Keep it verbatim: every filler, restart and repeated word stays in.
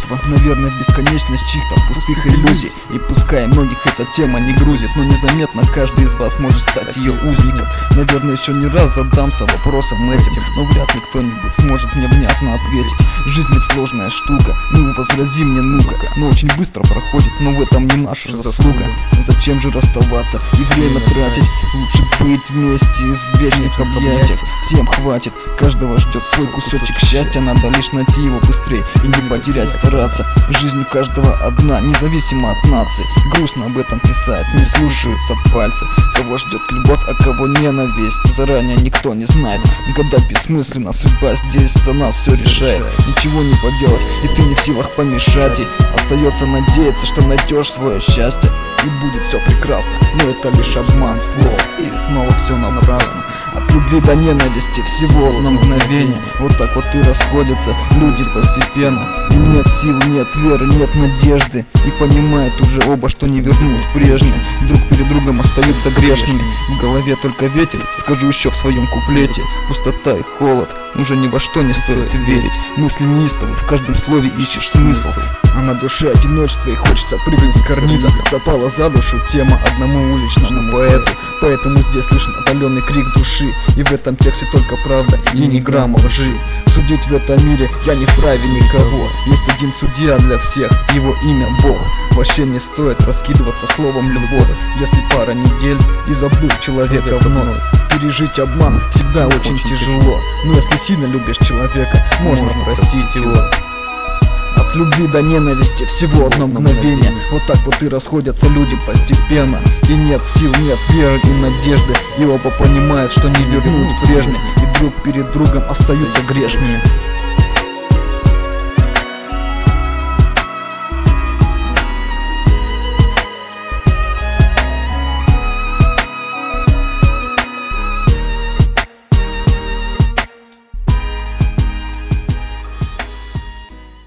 одиночество, наверное, бесконечность чьих-то пустых иллюзий. И пускай многих эта тема не грузит, но незаметно каждый из вас может стать ее узником. Наверное, еще не раз задамся вопросом этим, но вряд ли кто-нибудь сможет мне внятно ответить. Жизнь ведь сложная штука, ну возрази мне, ну-ка. Но очень быстро проходит, но в этом не наша заслуга. Зачем же расставаться и время тратить? Лучше быть вместе в вечных объятиях. Всем хватит, каждого ждет свой кусочек счастья. Надо лишь найти его быстрее и не потерять, стараться. Жизнь у каждого одна, независимо от нации. Грустно об этом писать, не слушаются пальцы. Кого ждет любовь, а кого ненависть, заранее никто не знает. Гадать бессмысленно, судьба здесь за нас все решает. Ничего не поделать, и ты не в силах помешать ей. Остается надеяться, что найдешь свое счастье, и будет все прекрасно, но это лишь обман слов. И снова все напрасно. От любви до ненависти всего на мгновение. Вот так вот и расходятся люди постепенно. И нет сил, нет веры, нет надежды. И понимают уже оба, что не вернуть прежнее. Друг перед другом остаются грешными. В голове только ветер, скажу еще в своем куплете. Пустота и холод, уже ни во что не стоит верить. Мысли неистовы, в каждом слове ищешь смысл. А на душе одиночество и хочется прыгнуть с карниза. Запала за душу тема одному уличному поэту. Поэтому здесь лишь отдаленный крик души. И в этом тексте только правда и ни грамма лжи. Судить в этом мире я не вправе никого. Есть один судья для всех, его имя Бог. Вообще не стоит раскидываться словом любовь. Если пара недель и забыл человека вновь. Пережить обман всегда очень тяжело. Но если сильно любишь человека, можно простить его. От любви до ненависти всего одно мгновение. Вот так вот и расходятся люди постепенно. И нет сил, нет веры и надежды. И оба понимают, что не вернуть прежнее. И друг перед другом остаются грешными.